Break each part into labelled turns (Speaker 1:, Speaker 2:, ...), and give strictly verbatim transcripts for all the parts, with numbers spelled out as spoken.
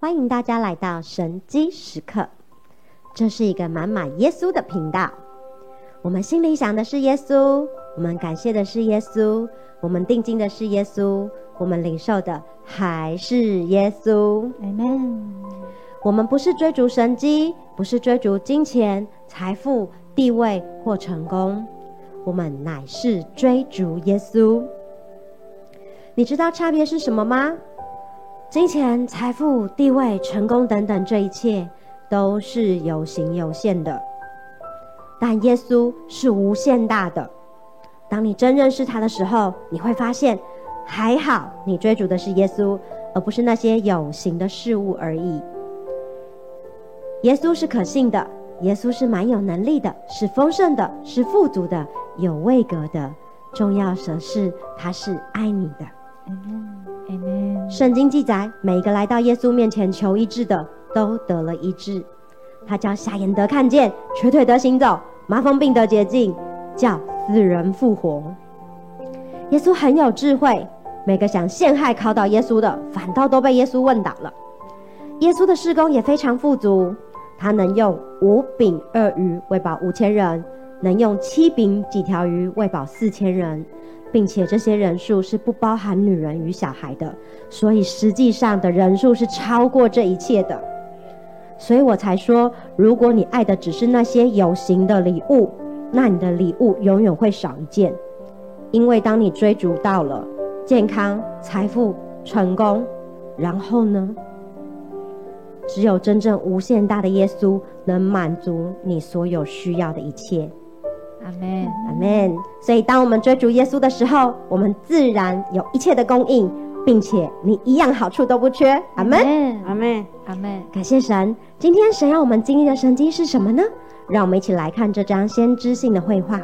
Speaker 1: 欢迎大家来到神机时刻，这是一个满满耶稣的频道。我们心里想的是耶稣，我们感谢的是耶稣，我们定睛的是耶稣，我们领受的还是耶稣。
Speaker 2: Amen。
Speaker 1: 我们不是追逐神迹，不是追逐金钱、财富、地位或成功，我们乃是追逐耶稣。你知道差别是什么吗？金钱、财富、地位、成功等等，这一切都是有形有限的，但耶稣是无限大的。当你真认识他的时候，你会发现还好你追逐的是耶稣，而不是那些有形的事物而已。耶稣是可信的，耶稣是蛮有能力的，是丰盛的，是富足的，有位格的，重要的是他是爱你的。
Speaker 2: Amen。 Amen。
Speaker 1: 圣经记载，每一个来到耶稣面前求医治的都得了医治。他叫瞎眼得看见，瘸腿得行走，麻风病得洁净，叫死人复活。耶稣很有智慧，每个想陷害考倒耶稣的，反倒都被耶稣问倒了。耶稣的事工也非常富足，他能用五饼二鱼喂饱五千人，能用七饼几条鱼喂饱四千人，并且这些人数是不包含女人与小孩的，所以实际上的人数是超过这一切的。所以我才说，如果你爱的只是那些有形的礼物，那你的礼物永远会少一件。因为当你追逐到了健康、财富、成功，然后呢？只有真正无限大的耶稣能满足你所有需要的一切。
Speaker 2: 阿们，
Speaker 1: 阿们。所以当我们追逐耶稣的时候，我们自然有一切的供应，并且你一样好处都不缺。阿们，
Speaker 2: 阿们，阿们。
Speaker 1: 感谢神。今天神让我们经历的神迹是什么呢？让我们一起来看这张先知性的绘画。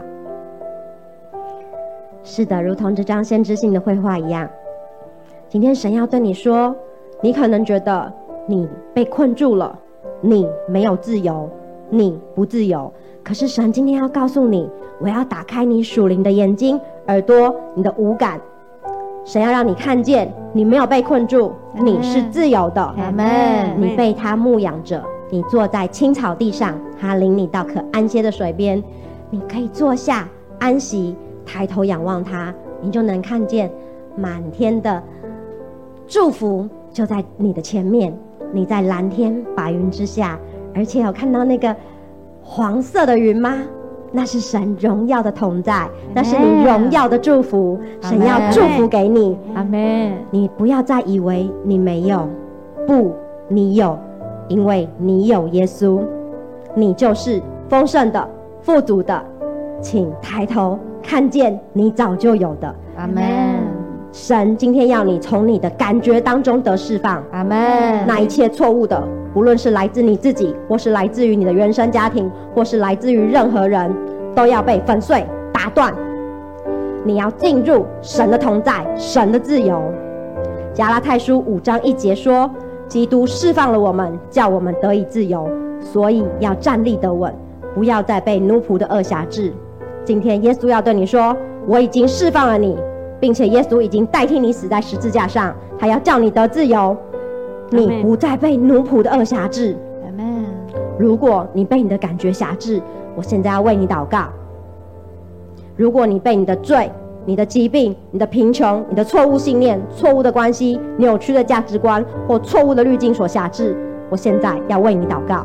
Speaker 1: 是的，如同这张先知性的绘画一样，今天神要对你说，你可能觉得你被困住了，你没有自由，你不自由。可是神今天要告诉你，我要打开你属灵的眼睛、耳朵、你的五感。神要让你看见，你没有被困住，你是自由的。
Speaker 2: 阿们。
Speaker 1: 你被他牧养着，你坐在青草地上，他领你到可安歇的水边，你可以坐下安息，抬头仰望他，你就能看见满天的祝福就在你的前面。你在蓝天白云之下，而且有看到那个黄色的云吗？那是神荣耀的同在，那是你荣耀的祝福，神要祝福给你。
Speaker 2: 阿们。
Speaker 1: 你不要再以为你没有，不，你有，因为你有耶稣，你就是丰盛的、富足的。请抬头看见你早就有的。
Speaker 2: 阿们。
Speaker 1: 神今天要你从你的感觉当中得释放。
Speaker 2: 阿们。
Speaker 1: 那一切错误的，无论是来自你自己，或是来自于你的原生家庭，或是来自于任何人，都要被粉碎打断。你要进入神的同在，神的自由。加拉太书五章一节说，基督释放了我们，叫我们得以自由，所以要站立得稳，不要再被奴仆的恶辖制。今天耶稣要对你说，我已经释放了你，并且耶稣已经代替你死在十字架上，他要叫你得自由，你不再被奴仆的恶辖制。
Speaker 2: Amen。
Speaker 1: 如果你被你的感觉辖制，我现在要为你祷告。如果你被你的罪、你的疾病、你的贫穷、你的错误信念、错误的关系、扭曲的价值观或错误的滤镜所辖制，我现在要为你祷告。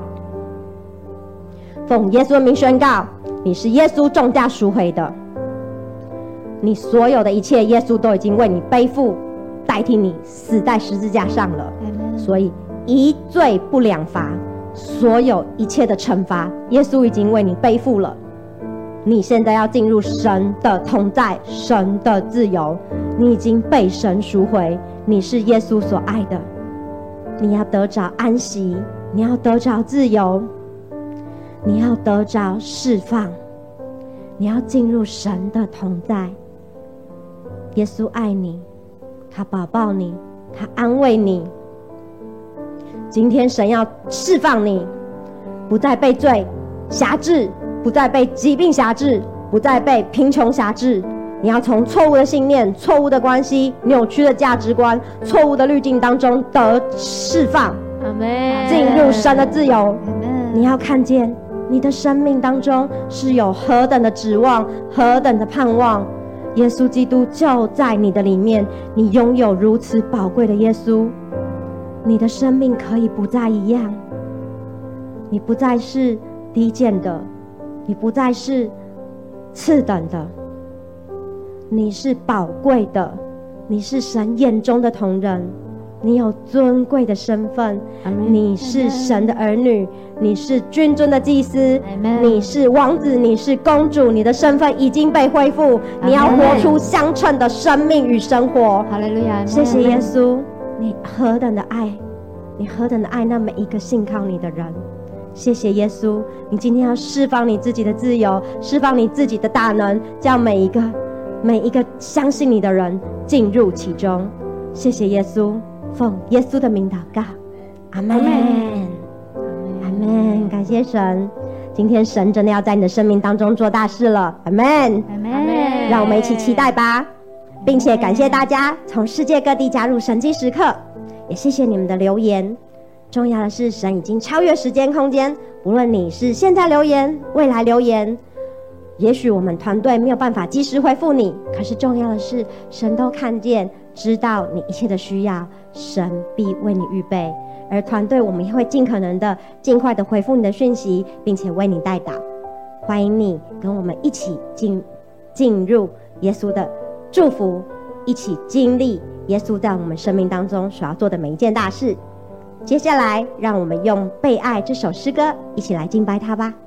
Speaker 1: 奉耶稣的名宣告，你是耶稣重价赎回的，你所有的一切，耶稣都已经为你背负，代替你死在十字架上了。所以一罪不两罚，所有一切的惩罚，耶稣已经为你背负了。你现在要进入神的同在，神的自由，你已经被神赎回，你是耶稣所爱的，你要得着安息，你要得着自由，你要得着释放，你要进入神的同在。耶稣爱你，他保抱你，他安慰你。今天神要释放你，不再被罪辖制，不再被疾病辖制，不再被贫穷辖制。你要从错误的信念、错误的关系、扭曲的价值观、错误的滤镜当中得释放，
Speaker 2: 阿们，
Speaker 1: 进入神的自由。
Speaker 2: 阿们，
Speaker 1: 你要看见你的生命当中是有何等的指望，何等的盼望。耶稣基督就在你的里面，你拥有如此宝贵的耶稣，你的生命可以不再一样，你不再是低贱的，你不再是次等的，你是宝贵的，你是神眼中的同人，你有尊贵的身份，你是神的儿女，你是君尊的祭司，你是王子，你是公主，你的身份已经被恢复，你要活出相称的生命与生活。
Speaker 2: 哈利路亚！
Speaker 1: 谢谢耶稣，你何等的爱，你何等的爱那每一个信靠你的人。谢谢耶稣，你今天要释放你自己的自由，释放你自己的大能，叫每一个每一个相信你的人进入其中。谢谢耶稣，奉耶稣的名祷告，阿们，阿们。感谢神，今天神真的要在你的生命当中做大事了，阿们，
Speaker 2: 阿们。
Speaker 1: 让我们一起期待吧，并且感谢大家从世界各地加入神迹时刻，也谢谢你们的留言。重要的是，神已经超越时间空间，无论你是现在留言，未来留言，也许我们团队没有办法及时回复你，可是重要的是，神都看见，知道你一切的需要，神必为你预备。而团队我们也会尽可能的尽快的回复你的讯息，并且为你代祷。欢迎你跟我们一起进进入耶稣的祝福，一起经历耶稣在我们生命当中所要做的每一件大事。接下来让我们用《被爱》这首诗歌一起来敬拜他吧。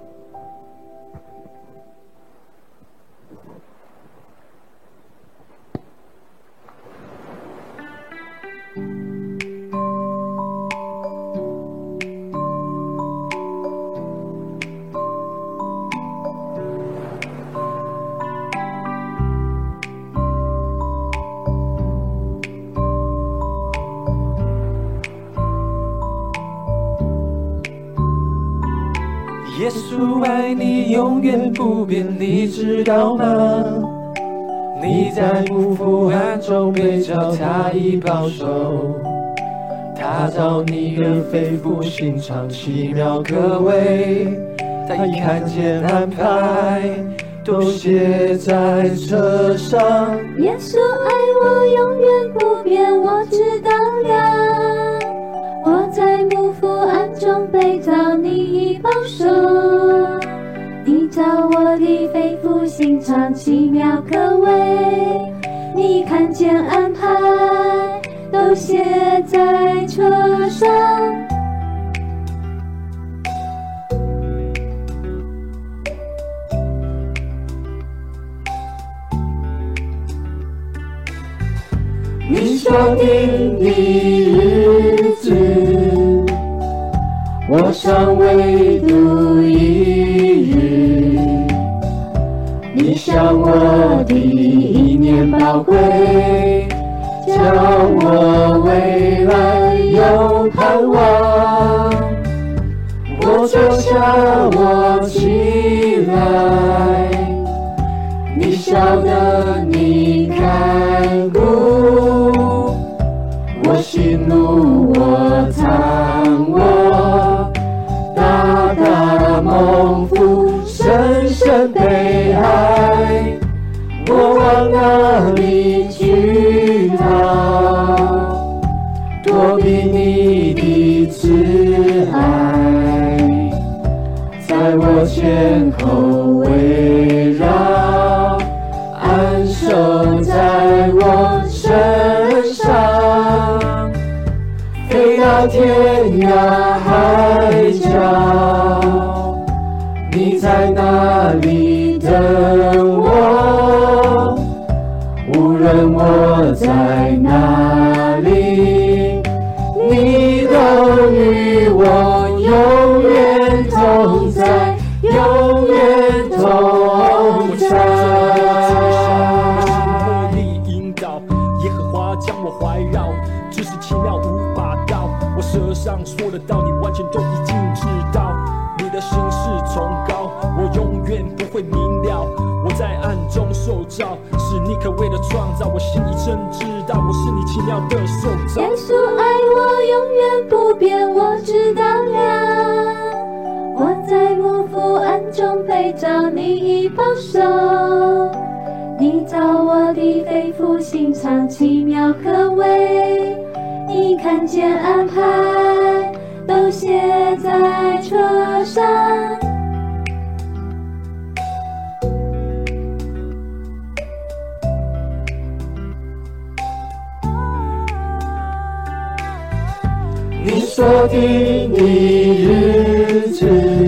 Speaker 3: 耶稣爱你永远不变，你知道吗？你在不复暗中被脚他已保守，他照你的肺腑心肠奇妙可畏，他已看见安排都写在车上。
Speaker 4: 耶稣爱我永远不变，我知道了，我在幕府暗中被造，你已保守，你照我的肺腑心肠奇妙可畏，你看见安排都写在车上。
Speaker 3: 你说定的日子，我尚未度一日，你想我的一念宝贵，叫我未来有盼望。我坐下，我起来，你晓得，你看顾，我喜怒我藏我，大大蒙福，深深被爱，我往哪里去逃？躲避你的慈爱，在我前后围绕，安守在我身上，飞到天涯海角，你在哪里等我？无论我在哪里，你都与我永远同在，永远同在。
Speaker 5: 魔力引导，耶和华将我怀绕，知识奇妙无法道。我舌上说的道，你完全都已经知道。你的心事崇高，我永远不会明了。我在暗中受造，是你可畏的创造。我心里真知道，我是你奇妙的受造。
Speaker 4: 耶稣爱我永远不变，我中被造，你已保守。你造我的肺腑心肠，奇妙可畏。你看见安排，都写在册上。
Speaker 3: 你说定你日子，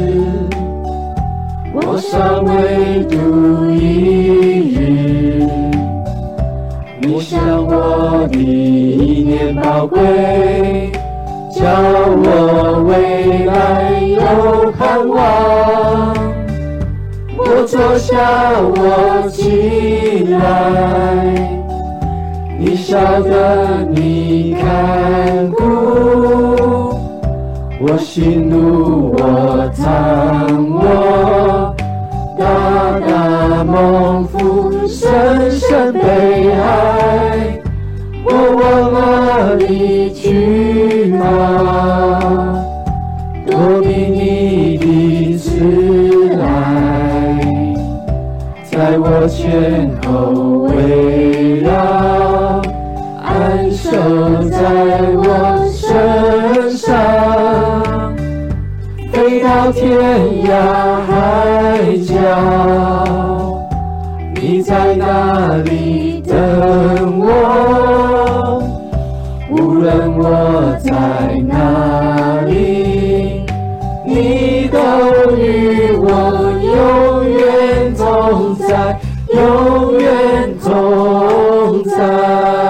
Speaker 3: 我尚未度一日。你想我的意念宝贵，叫我未来有盼望。我坐下，我起来，你晓得，你看顾，我喜怒，我藏我，大大蒙福，深深被爱。我往哪里去吗？躲避你的慈爱，在我前后围绕，安守在我身上，飞到天涯海角，你在哪里等我？无论我在哪里，你都与我永远同在，永远同在。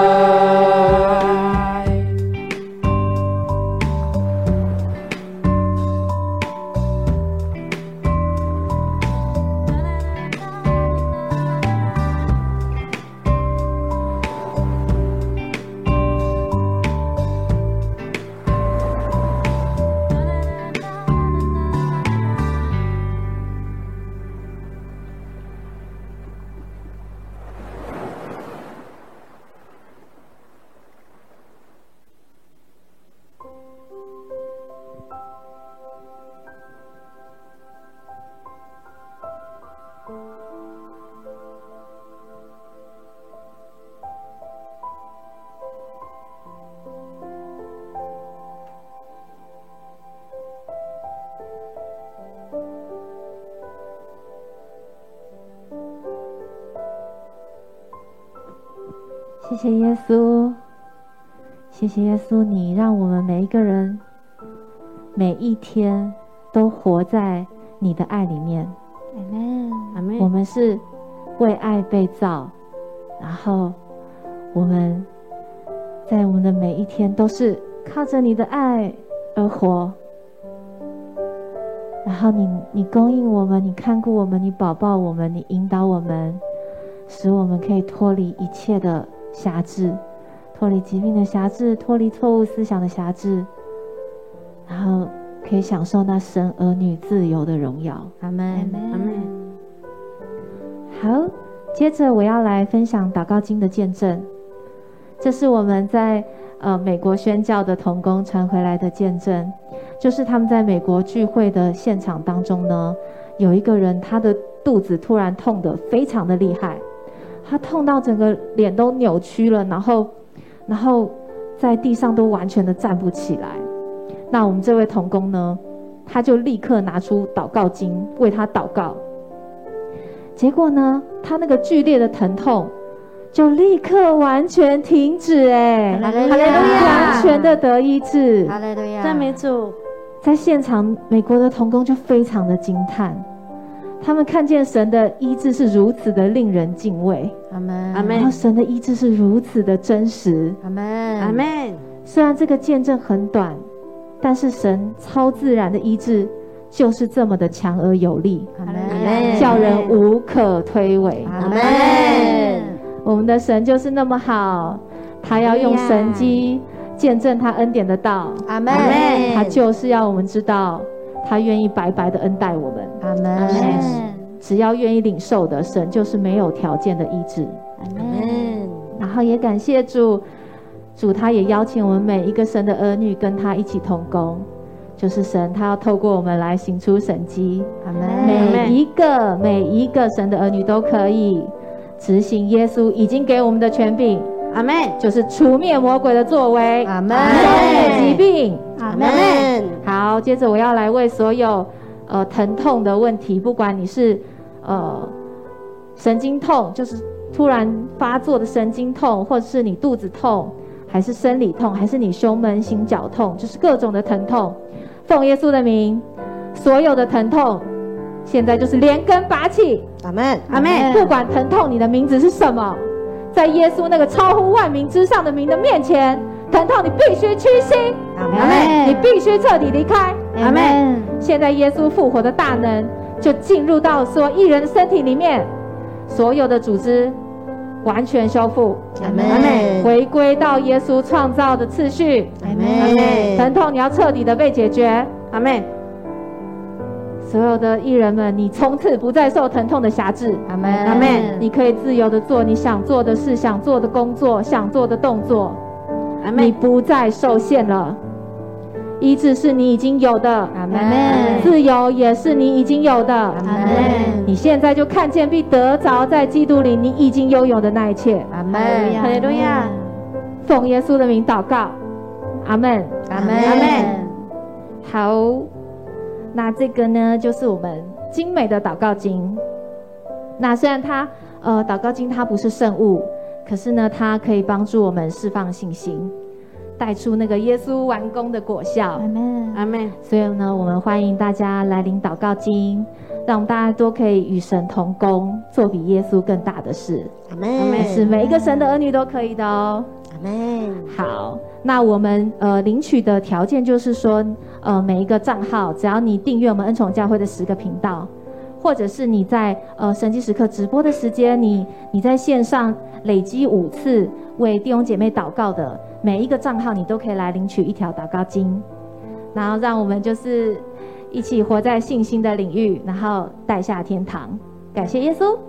Speaker 2: 谢谢耶稣，谢谢耶稣，你让我们每一个人每一天都活在你的爱里面。
Speaker 1: 阿们，阿们。
Speaker 2: 我们是为爱被造，然后我们在我们的每一天都是靠着你的爱而活。然后你你供应我们，你看顾我们，你保抱我们，你引导我们，使我们可以脱离一切的辖制，脱离疾病的辖制，脱离错误思想的辖制，然后可以享受那神儿女自由的荣耀。
Speaker 1: 阿们，阿们。
Speaker 2: 好，接着我要来分享祷告经的见证，这是我们在呃美国宣教的同工传回来的见证，就是他们在美国聚会的现场当中呢，有一个人他的肚子突然痛得非常的厉害，他痛到整个脸都扭曲了，然后然后在地上都完全的站不起来。那我们这位同工呢，他就立刻拿出祷告经为他祷告，结果呢，他那个剧烈的疼痛就立刻完全停止，哎，
Speaker 1: 哈利路亚，
Speaker 2: 完全的得医治，
Speaker 1: 哈利路亚，
Speaker 2: 赞美主。在现场，美国的同工就非常的惊叹，他们看见神的医治是如此的令人敬畏，
Speaker 1: 阿们，阿
Speaker 2: 然后
Speaker 1: 们，
Speaker 2: 神的医治是如此的真实，
Speaker 1: 阿们，阿们。
Speaker 2: 虽然这个见证很短，但是神超自然的医治就是这么的强而有力，
Speaker 1: 阿们，
Speaker 2: 叫人无可推诿。
Speaker 1: 阿们。
Speaker 2: 我们的神就是那么好，他要用神迹见证他恩典的道。
Speaker 1: 阿们。
Speaker 2: 他就是要我们知道，他愿意白白的恩待我们。
Speaker 1: 阿们。
Speaker 2: 只要愿意领受的，神就是没有条件的医治。
Speaker 1: 阿们。
Speaker 2: 然后也感谢主，主他也邀请我们每一个神的儿女跟他一起同工， 就是神他要透过我们来行出神迹。
Speaker 1: 阿门。
Speaker 2: 每一个每一个神的儿女都可以执行耶稣已经给我们的权柄。
Speaker 1: 阿门。
Speaker 2: 就是除灭魔鬼的作为，
Speaker 1: 阿门。
Speaker 2: 消灭疾病，
Speaker 1: 阿门。
Speaker 2: 好，接着我要来为所有呃疼痛的问题，不管你是呃神经痛，就是突然发作的神经痛，或者是你肚子痛，还是生理痛，还是你胸闷心绞痛，就是各种的疼痛，奉耶稣的名，所有的疼痛现在就是连根拔起。
Speaker 1: 阿门。阿门。
Speaker 2: 不管疼痛你的名字是什么，在耶稣那个超乎万名之上的名的面前，疼痛你必须屈膝。
Speaker 1: 阿门。
Speaker 2: 你必须彻底离开。
Speaker 1: 阿门。
Speaker 2: 现在耶稣复活的大能就进入到所有艺人的身体里面，所有的组织完全修复。
Speaker 1: 阿门。
Speaker 2: 回归到耶稣创造的次序。
Speaker 1: 阿门。
Speaker 2: 疼痛你要彻底的被解决。
Speaker 1: 阿门。
Speaker 2: 所有的艺人们，你从此不再受疼痛的辖制。
Speaker 1: 阿门。阿门。
Speaker 2: 你可以自由的做你想做的事，想做的工作，想做的动作。
Speaker 1: 阿门。
Speaker 2: 你不再受限了。医治是你已经有的。
Speaker 1: 阿门。
Speaker 2: 自由也是你已经有的。
Speaker 1: 阿门。
Speaker 2: 你现在就看见并得着在基督里你已经拥有的那一切。
Speaker 1: 阿门。哈利路亚。
Speaker 2: 奉耶稣的名祷告。阿门。
Speaker 1: 阿门。阿门。
Speaker 2: 好，那这个呢，就是我们精美的祷告经。那虽然它呃祷告经它不是圣物，可是呢，它可以帮助我们释放信心，带出那个耶稣完工的果效。
Speaker 1: 阿门。阿门。
Speaker 2: 所以呢，我们欢迎大家来领祷告经，让我们大家都可以与神同工，做比耶稣更大的事。
Speaker 1: 阿门。
Speaker 2: 是每一个神的儿女都可以的哦。
Speaker 1: 阿门。
Speaker 2: 好，那我们呃领取的条件就是说，呃每一个账号，只要你订阅我们恩宠教会的十个频道，或者是你在呃神迹时刻直播的时间，你你在线上累积五次为弟兄姐妹祷告的每一个账号，你都可以来领取一条祷告经，然后让我们就是一起活在信心的领域，然后带下天堂。感谢耶稣。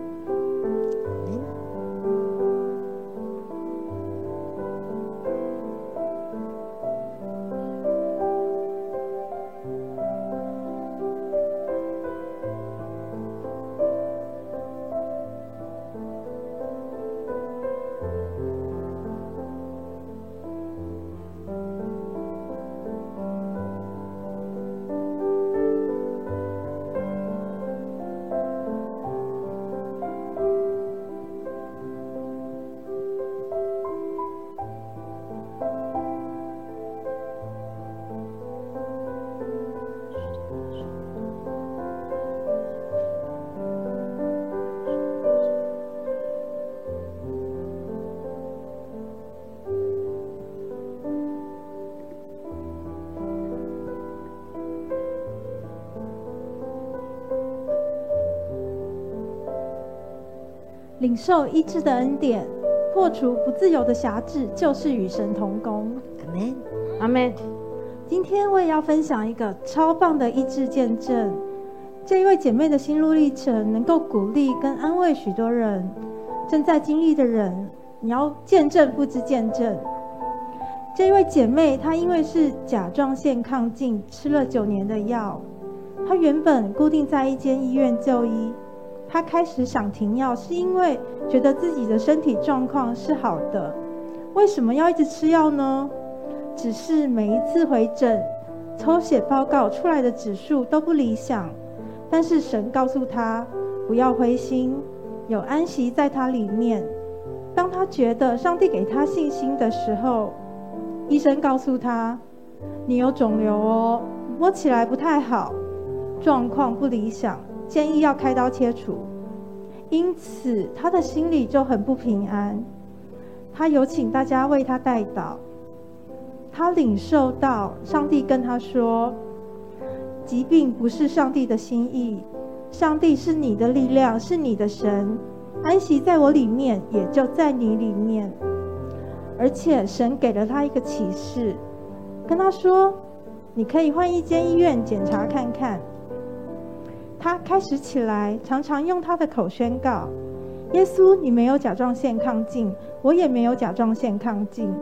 Speaker 6: 领受医治的恩典，破除不自由的辖制，就是与神同工。
Speaker 1: 阿门。
Speaker 6: 阿门。今天我也要分享一个超棒的医治见证。这一位姐妹的心路历程，能够鼓励跟安慰许多人正在经历的人。你要见证不知见证。这一位姐妹，她因为是甲状腺亢进，吃了九年的药。她原本固定在一间医院就医。他开始想停药，是因为觉得自己的身体状况是好的，为什么要一直吃药呢？只是每一次回诊，抽血报告出来的指数都不理想，但是神告诉他不要灰心，有安息在他里面。当他觉得上帝给他信心的时候，医生告诉他，你有肿瘤哦，摸起来不太好，状况不理想，建议要开刀切除。因此他的心里就很不平安。他有请大家为他代祷。他领受到上帝跟他说，疾病不是上帝的心意，上帝是你的力量，是你的神，安息在我里面，也就在你里面。而且神给了他一个启示，跟他说，你可以换一间医院检查看看。他开始起来，常常用他的口宣告，耶稣，你没有甲状腺亢进，我也没有甲状腺亢进，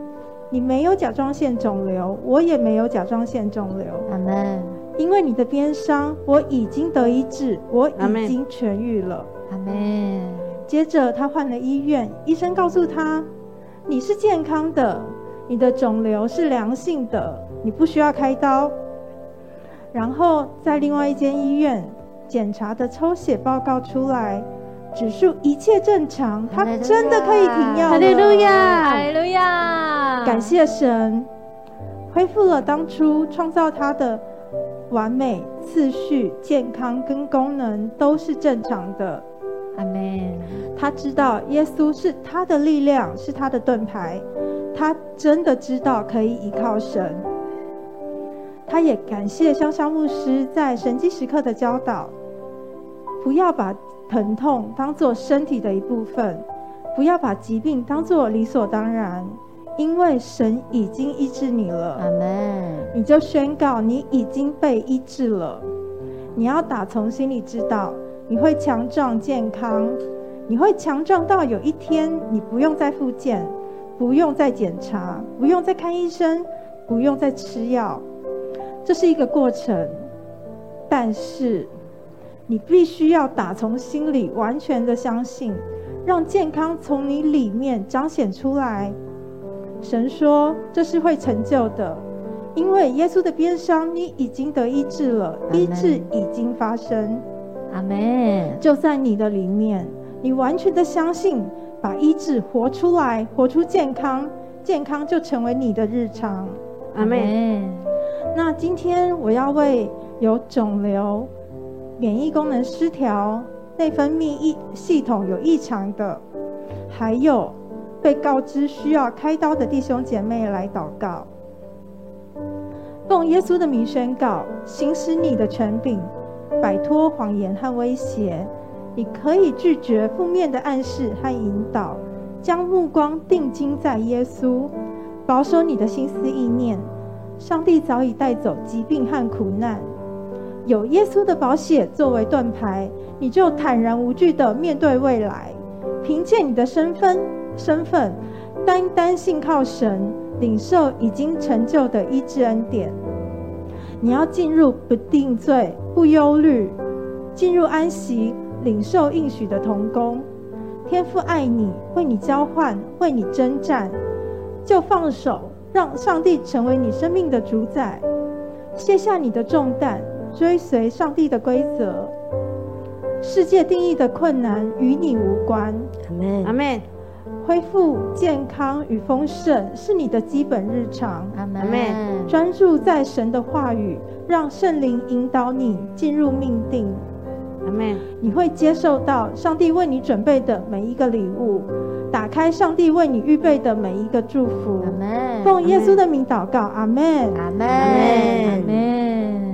Speaker 6: 你没有甲状腺肿瘤，我也没有甲状腺肿瘤。
Speaker 2: 阿们，
Speaker 6: 因为你的鞭伤，我已经得医治，我已经痊愈了。
Speaker 2: 阿们。
Speaker 6: 接着他换了医院，医生告诉他，你是健康的，你的肿瘤是良性的，你不需要开刀。然后在另外一间医院检查的抽血报告出来，指数一切正常，他真的可以停药了。
Speaker 2: 哈利路亚，哈利路亚！
Speaker 6: 感谢神，恢复了当初创造他的完美次序、健康跟功能都是正常的。
Speaker 2: 阿们。
Speaker 6: 他知道耶稣是他的力量，是他的盾牌，他真的知道可以依靠神。他也感谢香香牧师在神迹时刻的教导，不要把疼痛当作身体的一部分，不要把疾病当作理所当然，因为神已经医治你了。
Speaker 2: 阿们。
Speaker 6: 你就宣告你已经被医治了。你要打从心里知道，你会强壮健康，你会强壮到有一天你不用再复健，不用再检查，不用再看医生，不用再吃药。这是一个过程，但是你必须要打从心里完全的相信，让健康从你里面彰显出来。神说这是会成就的，因为耶稣的鞭伤你已经得医治了，医治已经发生。
Speaker 2: 阿们。
Speaker 6: 就在你的里面，你完全的相信，把医治活出来，活出健康，健康就成为你的日常。
Speaker 2: 阿们。
Speaker 6: 那今天我要为有肿瘤、免疫功能失调、内分泌系统有异常的，还有被告知需要开刀的弟兄姐妹来祷告。奉耶稣的名宣告，行使你的权柄，摆脱谎言和威胁。你可以拒绝负面的暗示和引导，将目光定睛在耶稣，保守你的心思意念。上帝早已带走疾病和苦难，有耶稣的宝血作为盾牌，你就坦然无惧地面对未来。凭借你的身份身份单单信靠神，领受已经成就的医治恩典。你要进入不定罪、不忧虑，进入安息，领受应许的同工。天父爱你，为你交换，为你征战，就放手，让上帝成为你生命的主宰，卸下你的重担，追随上帝的规则。世界定义的困难与你无关。
Speaker 1: 阿们，
Speaker 2: 阿们。
Speaker 6: 恢复健康与丰盛是你的基本日常。
Speaker 2: 阿们。
Speaker 6: 专注在神的话语，让圣灵引导你进入命定。
Speaker 2: 阿们。
Speaker 6: 你会接受到上帝为你准备的每一个礼物，打开上帝为你预备的每一个祝福。
Speaker 2: 阿们。
Speaker 6: 奉耶稣的名祷告，阿们。
Speaker 2: 阿们。阿们。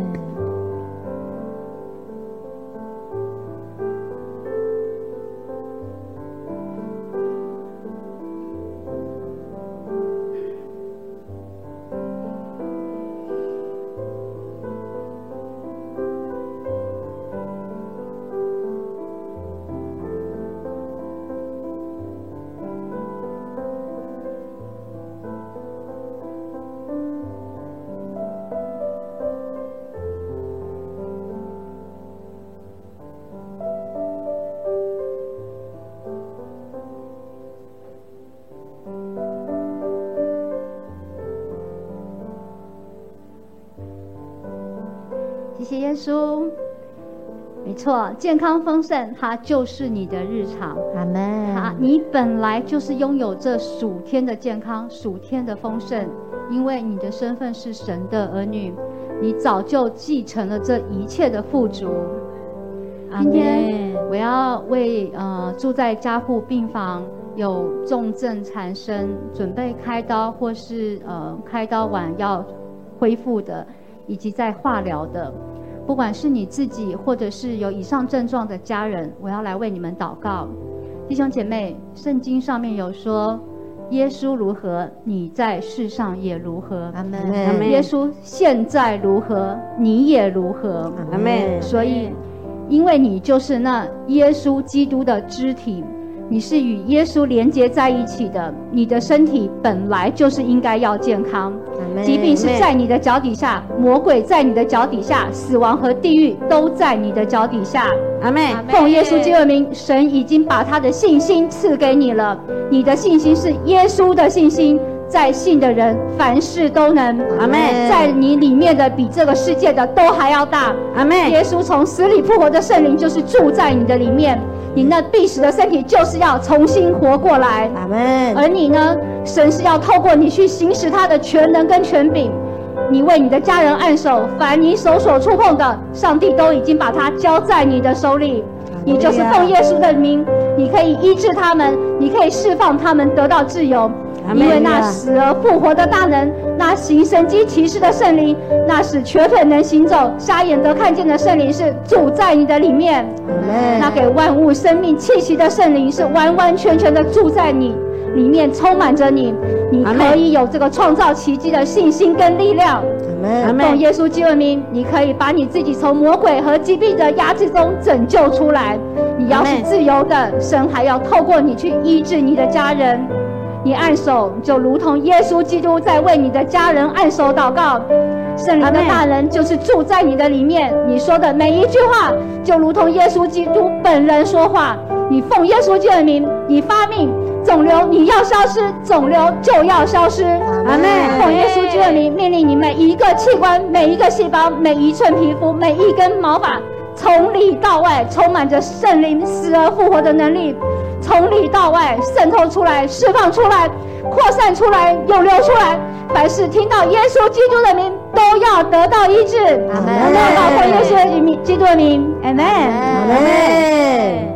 Speaker 4: 谢谢耶稣。没错，健康丰盛，它就是你的日常。
Speaker 2: 阿们。
Speaker 4: 它，你本来就是拥有这属天的健康、属天的丰盛，因为你的身份是神的儿女，你早就继承了这一切的富足。今天我要为呃住在加护病房、有重症缠身、准备开刀或是呃开刀完要恢复的，以及在化疗的。不管是你自己，或者是有以上症状的家人，我要来为你们祷告。弟兄姐妹，圣经上面有说，耶稣如何，你在世上也如何。
Speaker 2: 阿们。
Speaker 4: 耶稣现在如何，你也如何。
Speaker 2: 阿们。
Speaker 4: 所以，因为你就是那耶稣基督的肢体，
Speaker 7: 你是与耶稣连接在一起的，你的身体本来就是应该要健康。疾病是在你的脚底下，魔鬼在你的脚底下，死亡和地狱都在你的脚底下。
Speaker 8: 阿们。
Speaker 7: 奉耶稣基督的名，神已经把他的信心赐给你了。你的信心是耶稣的信心，在信的人凡事都能。
Speaker 8: 阿们。
Speaker 7: 在你里面的比这个世界的都还要大。
Speaker 8: 阿们。
Speaker 7: 耶稣从死里复活的圣灵就是住在你的里面，你那必死的身体就是要重新活过来。
Speaker 8: 阿们。
Speaker 7: 而你呢，神是要透过你去行使他的全能跟权柄。你为你的家人按手，凡你手所触碰的，上帝都已经把它交在你的手里。你就是奉耶稣的名，你可以医治他们，你可以释放他们得到自由。因为那死而复活的大能，那行神迹奇事的圣灵，那使瘸腿能行走、瞎眼得看见的圣灵是住在你的里面。那给万物生命气息的圣灵是完完全全的住在你里面，充满着你。你可以有这个创造奇迹的信心跟力量。奉耶稣基督的名，你可以把你自己从魔鬼和疾病的压制中拯救出来。你要是自由的，神还要透过你去医治你的家人。你按手就如同耶稣基督在为你的家人按手祷告，圣灵的大人就是住在你的里面。你说的每一句话就如同耶稣基督本人说话。你奉耶稣基督的名，你发命，肿瘤你要消失，肿瘤就要消失。
Speaker 8: 阿们。
Speaker 7: 奉耶稣基督的名，命令你每一个器官、每一个细胞、每一寸皮肤、每一根毛发，从里到外充满着圣灵死而复活的能力，从里到外渗透出来、释放出来、扩散出来、涌流出来。凡是听到耶稣基督的名，都要得到医治。
Speaker 8: 阿们。
Speaker 7: 祷告奉耶稣的名基督的名，阿们。
Speaker 8: 阿们。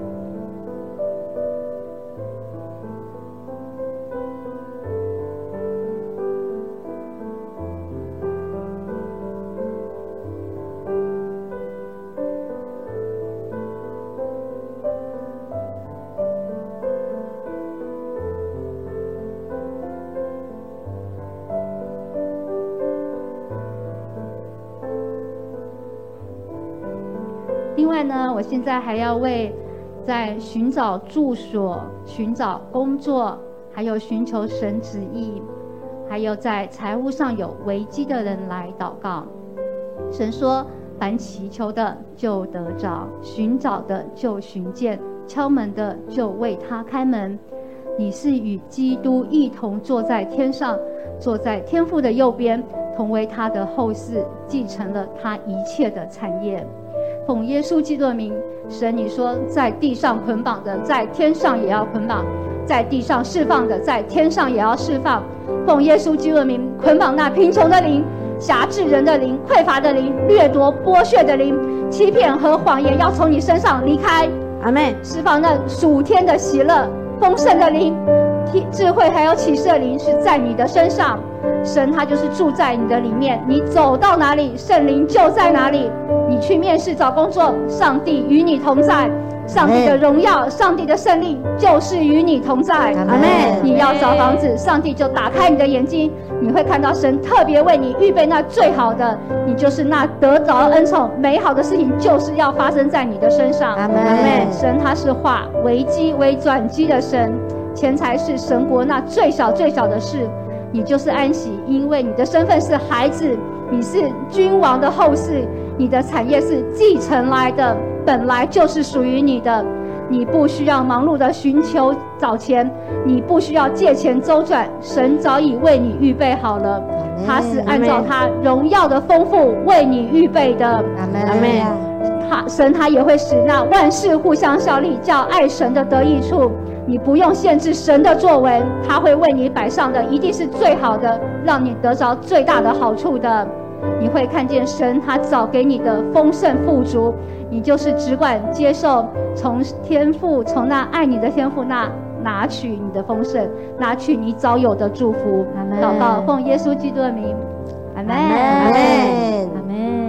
Speaker 7: 另外呢，我现在还要为在寻找住所、寻找工作，还有寻求神旨意，还有在财务上有危机的人来祷告。神说，凡祈求的就得着，寻找的就寻见，敲门的就为他开门。你是与基督一同坐在天上，坐在天父的右边，同为他的后嗣，继承了他一切的产业。奉耶稣基督的名，神你说，在地上捆绑的，在天上也要捆绑；在地上释放的，在天上也要释放。奉耶稣基督的名，捆绑那贫穷的灵、辖制人的灵、匮乏的灵、掠夺剥削的灵、欺骗和谎言，要从你身上离开。
Speaker 8: 阿们。
Speaker 7: 释放那属天的喜乐、丰盛的灵、智慧还有启示的灵是在你的身上。神他就是住在你的里面，你走到哪里，圣灵就在哪里。你去面试找工作，上帝与你同在。上帝的荣耀、上帝的胜利就是与你同在。
Speaker 8: 阿们。
Speaker 7: 你要找房子，上帝就打开你的眼睛，你会看到神特别为你预备那最好的，你就是那得着恩宠，美好的事情就是要发生在你的身上。
Speaker 8: 阿们。
Speaker 7: 神他是化危机为转机的神，钱财是神国那最小最小的事。你就是安息，因为你的身份是孩子，你是君王的后嗣，你的产业是继承来的，本来就是属于你的。你不需要忙碌的寻求找钱，你不需要借钱周转，神早已为你预备好了，他是按照他荣耀的丰富为你预备的。
Speaker 8: 阿们。阿们。
Speaker 7: 他神他也会使那万事互相效力，叫爱神的得益处。你不用限制神的作为，他会为你摆上的一定是最好的，让你得着最大的好处的。你会看见神他早给你的丰盛富足，你就是只管接受，从天父，从那爱你的天父那拿取你的丰盛，拿取你早有的祝福。祷告奉耶稣基督的名，阿们。
Speaker 8: 阿们。
Speaker 2: 阿们。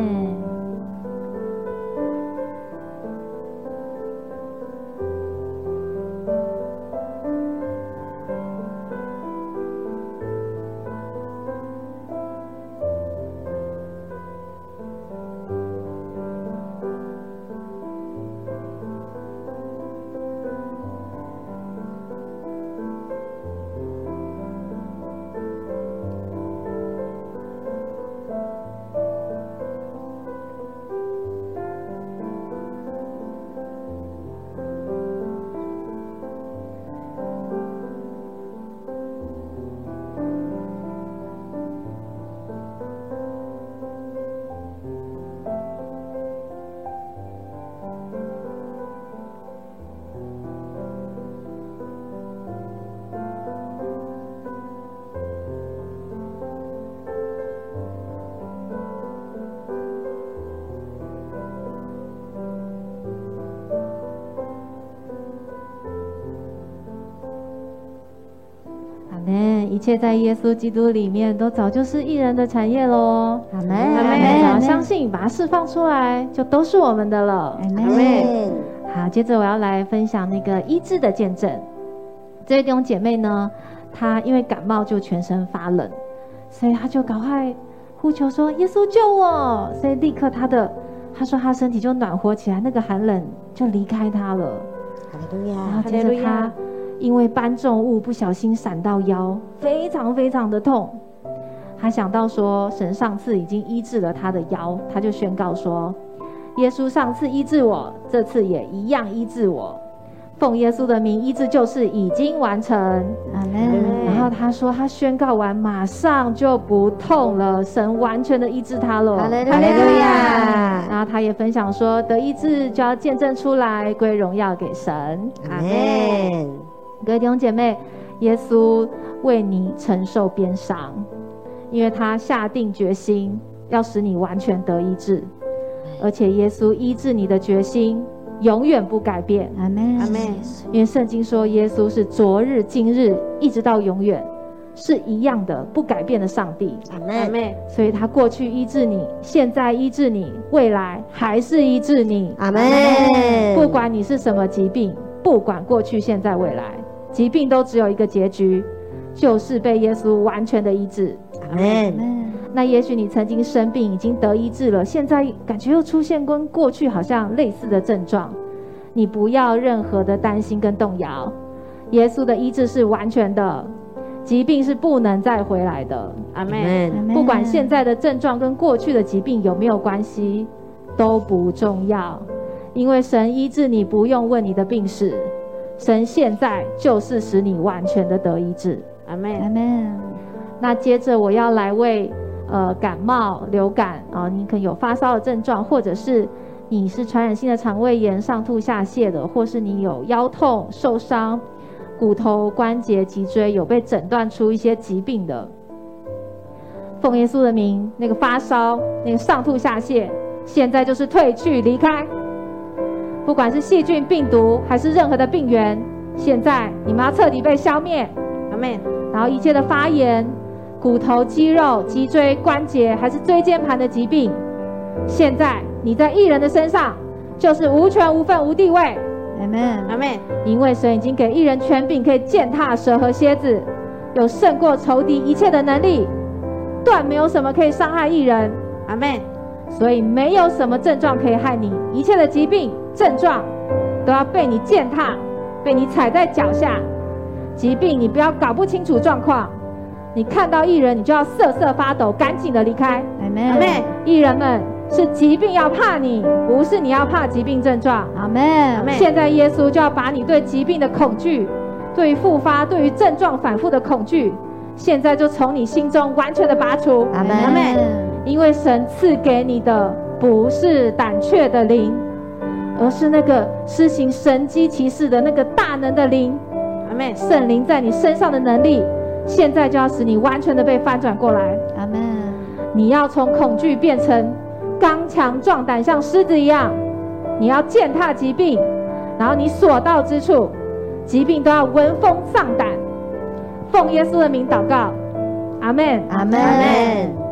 Speaker 2: 切在耶稣基督里面都早就是义人的产业喽。
Speaker 8: 阿门，
Speaker 2: 阿门。只要相信，把它释放出来，就都是我们的了。
Speaker 8: 阿门。
Speaker 2: 好，接着我要来分享那个医治的见证。这位弟兄姐妹呢，她因为感冒就全身发冷，所以她就赶快呼求说：“耶稣救我！”所以立刻她的她说她身体就暖和起来，那个寒冷就离开她了。然后接着她因为搬重物不小心闪到腰，非常非常的痛。她想到说神上次已经医治了她的腰，她就宣告说：“耶稣上次医治我，这次也一样医治我。奉耶稣的名医治就是已经完成。”阿门。然后他说他宣告完马上就不痛了，神完全的医治他了。哈利路亚。然后他也分享说得医治就要见证出来，归荣耀给神。阿门。各位弟兄姐妹，耶稣为你承受鞭伤，因为他下定决心要使你完全得医治，而且耶稣医治你的决心永远不改变。阿门，阿门。因为圣经说耶稣是昨日今日一直到永远是一样的不改变的上帝。阿门。所以他过去医治你，现在医治你，未来还是医治你。阿门。不管你是什么疾病，不管过去现在未来，疾病都只有一个结局，就是被耶稣完全的医治。阿门。那也许你曾经生病已经得医治了，现在感觉又出现跟过去好像类似的症状，你不要任何的担心跟动摇，耶稣的医治是完全的，疾病是不能再回来的。阿们。不管现在的症状跟过去的疾病有没有关系都不重要，因为神医治你不用问你的病史，神现在就是使你完全的得医治。阿们，阿们。那接着我要来为呃，感冒、流感啊，你可能有发烧的症状，或者是你是传染性的肠胃炎、上吐下泻的，或是你有腰痛、受伤、骨头、关节、脊椎有被诊断出一些疾病的，奉耶稣的名，那个发烧、那个上吐下泻，现在就是退去离开。不管是细菌、病毒，还是任何的病源，现在你们要彻底被消灭。阿们。然后一切的发炎、骨头、肌肉、脊椎、关节，还是椎间盘的疾病，现在你在义人的身上就是无权无份无地位。阿们，阿们。因为神已经给义人权柄，可以践踏蛇和蝎子，有胜过仇敌一切的能力，断没有什么可以伤害义人。阿们。所以没有什么症状可以害你，一切的疾病症状都要被你践踏，被你踩在脚下。疾病你不要搞不清楚状况，你看到义人，你就要瑟瑟发抖，赶紧的离开。阿们，阿们。义人们，是疾病要怕你，不是你要怕疾病症状。阿们，阿们。现在耶稣就要把你对疾病的恐惧，对于复发、对于症状反复的恐惧，现在就从你心中完全的拔除。阿们，阿们。因为神赐给你的不是胆怯的灵，而是那个施行神迹奇事的那个大能的灵。阿们。圣灵在你身上的能力，现在就要使你完全的被翻转过来。阿们。你要从恐惧变成刚强壮胆，像狮子一样，你要践踏疾病，然后你所到之处，疾病都要闻风丧胆。奉耶稣的名祷告。阿们，阿们，阿们。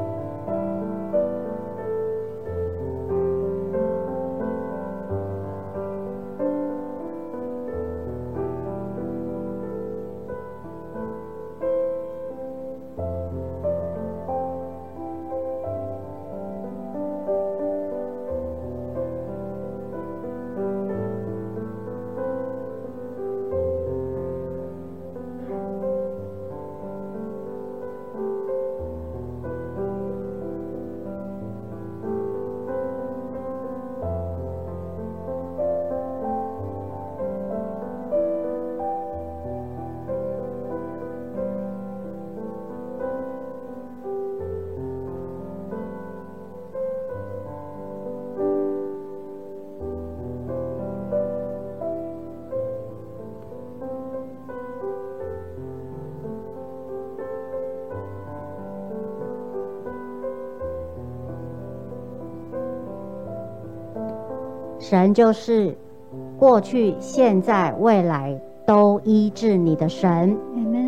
Speaker 8: 神就是过去、现在、未来都医治你的神。阿们，阿们。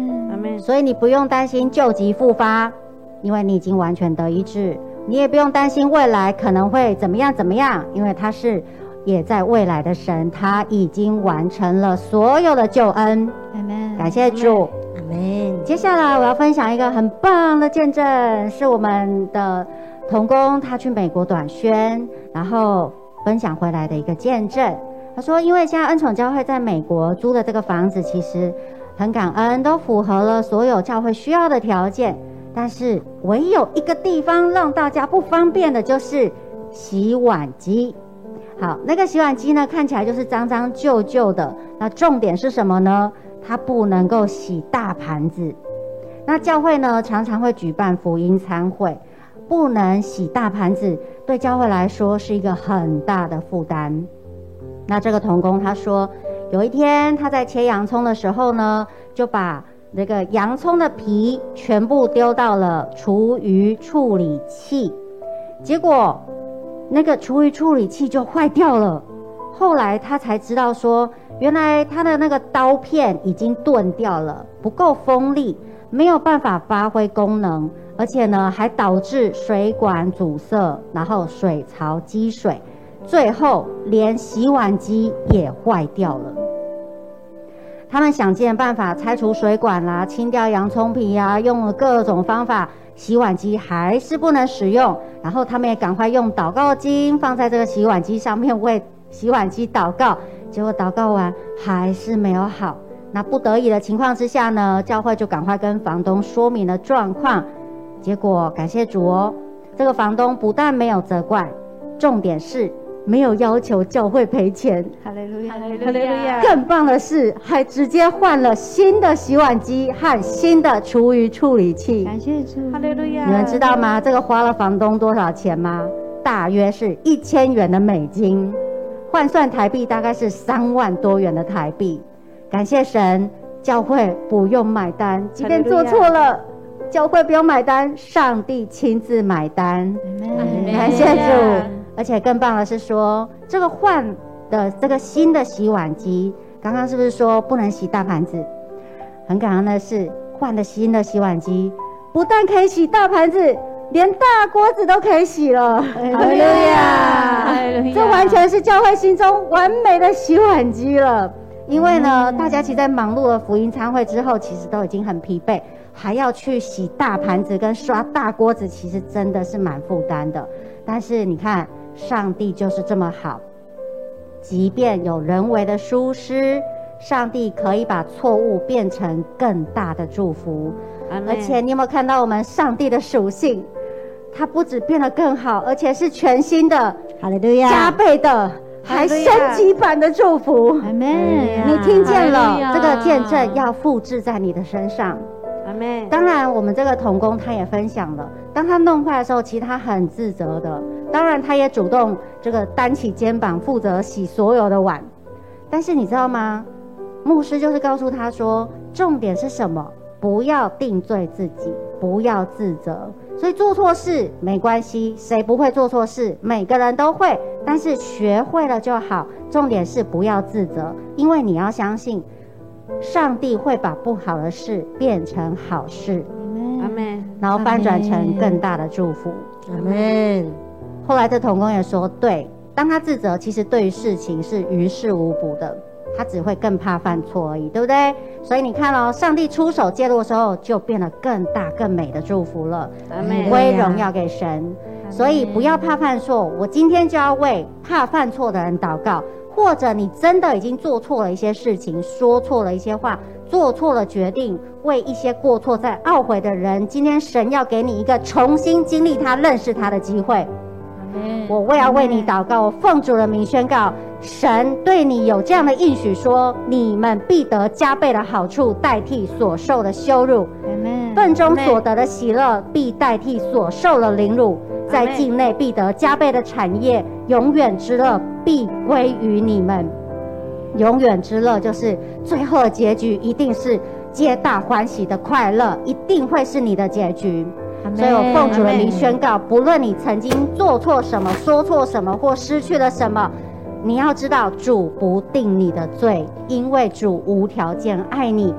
Speaker 8: 所以你不用担心旧疾复发，因为你已经完全得医治。你也不用担心未来可能会怎么样怎么样，因为他是也在未来的神，他已经完成了所有的救恩。感谢主。接下来我要分享一个很棒的见证，是我们的同工他去美国短宣，然后分享回来的一个见证。他说因为现在恩宠教会在美国租的这个房子其实很感恩，都符合了所有教会需要的条件，但是唯有一个地方让大家不方便的就是洗碗机。好，那个洗碗机呢看起来就是脏脏旧旧的，那重点是什么呢？它不能够洗大盘子。那教会呢常常会举办福音餐会，不能洗大盘子，对教会来说是一个很大的负担。那这个同工他说，有一天他在切洋葱的时候呢，就把那个洋葱的皮全部丢到了厨余处理器，结果那个厨余处理器就坏掉了。后来他才知道说，原来他的那个刀片已经钝掉了，不够锋利，没有办法发挥功能，而且呢还导致水管阻塞，然后水槽积水，最后连洗碗机也坏掉了。他们想尽办法拆除水管啦，清掉洋葱皮啊，用了各种方法，洗碗机还是不能使用。然后他们也赶快用祷告经放在这个洗碗机上面，为洗碗机祷告，结果祷告完还是没有好。那不得已的情况之下呢，教会就赶快跟房东说明了状况。结果感谢主哦，这个房东不但没有责怪，重点是没有要求教会赔钱。
Speaker 6: 哈利路亚，哈利
Speaker 8: 路亚！更棒的是，还直接换了新的洗碗机和新的厨余处理器。
Speaker 6: 感谢主，哈利路亚！
Speaker 8: 你们知道吗？这个花了房东多少钱吗？大约是一千元的美金，换算台币大概是三万多元的台币。感谢神，教会不用买单，即便做错了，教会不用买单，上帝亲自买单。感谢主！而且更棒的是说，这个换的这个新的洗碗机，刚刚是不是说不能洗大盘子？很感恩的是，换的新的洗碗机不但可以洗大盘子，连大锅子都可以洗了。哈利路亚！这完全是教会心中完美的洗碗机了。因为呢，大家其实在忙碌的福音餐会之后，其实都已经很疲惫，还要去洗大盘子跟刷大锅子，其实真的是蛮负担的。但是你看，上帝就是这么好，即便有人为的疏失，上帝可以把错误变成更大的祝福。而且你有没有看到我们上帝的属性？它不止变得更好，而且是全新的，哈利路亚，加倍的，还升级版的祝福。阿们，你听见了？这个见证要复制在你的身上。阿们。当然，我们这个同工他也分享了，当他弄坏的时候，其实他很自责的。当然，他也主动这个担起肩膀，负责洗所有的碗。但是你知道吗？牧师就是告诉他说，重点是什么？不要定罪自己，不要自责。所以做错事没关系，谁不会做错事？每个人都会，但是学会了就好。重点是不要自责，因为你要相信，上帝会把不好的事变成好事，阿们，然后翻转成更大的祝福，阿们。后来这同工也说，对，当他自责，其实对于事情是于事无补的，他只会更怕犯错而已，对不对？所以你看哦，上帝出手介入的时候，就变得更大更美的祝福了，归荣耀给神。所以不要怕犯错，我今天就要为怕犯错的人祷告。或者你真的已经做错了一些事情，说错了一些话，做错了决定，为一些过错在懊悔的人，今天神要给你一个重新经历他、认识他的机会。我为要为你祷告，我奉主的名宣告，神对你有这样的应许说，你们必得加倍的好处，代替所受的羞辱，份中所得的喜乐必代替所受的凌辱，在境内必得加倍的产业，永远之乐必归于你们。永远之乐就是最后的结局，一定是皆大欢喜的快乐，一定会是你的结局。所以我奉主的名宣告，不论你曾经做错什么、说错什么或失去了什么，你要知道主不定你的罪，因为主无条件爱你，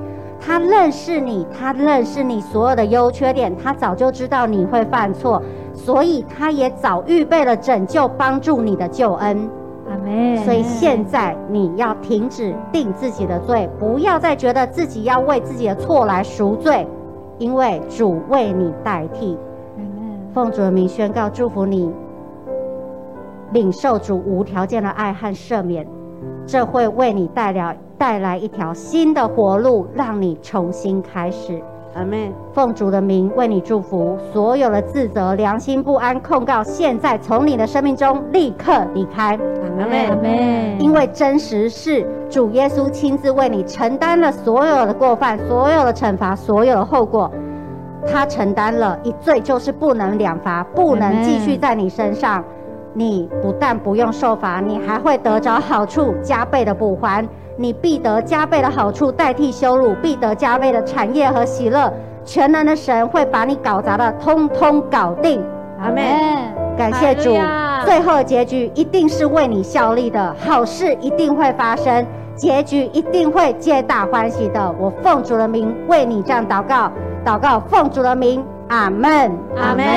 Speaker 8: 他认识你，他认识你所有的优缺点，他早就知道你会犯错，所以他也早预备了拯救帮助你的救恩。
Speaker 2: 阿们。
Speaker 8: 所以现在你要停止定自己的罪，不要再觉得自己要为自己的错来赎罪，因为主为你代替。奉主的名宣告祝福你，领受主无条件的爱和赦免，这会为你带来带来一条新的活路，让你重新开始。
Speaker 1: 阿们。
Speaker 8: 奉主的名为你祝福，所有的自责、良心不安、控告，现在从你的生命中立刻离开。
Speaker 1: 阿们。
Speaker 2: 阿们。
Speaker 8: 因为真实是主耶稣亲自为你承担了所有的过犯、所有的惩罚、所有的后果。他承担了一罪，就是不能两罚，不能继续在你身上。你不但不用受罚，你还会得着好处，加倍的补还。你必得加倍的好处代替羞辱，必得加倍的产业和喜乐。全能的神会把你搞砸的通通搞定。
Speaker 1: 阿们。
Speaker 8: 感谢主，最后的结局一定是为你效力的，好事一定会发生，结局一定会皆大欢喜的。我奉主的名为你这样祷告，祷告奉主的名，阿们，
Speaker 1: 阿们。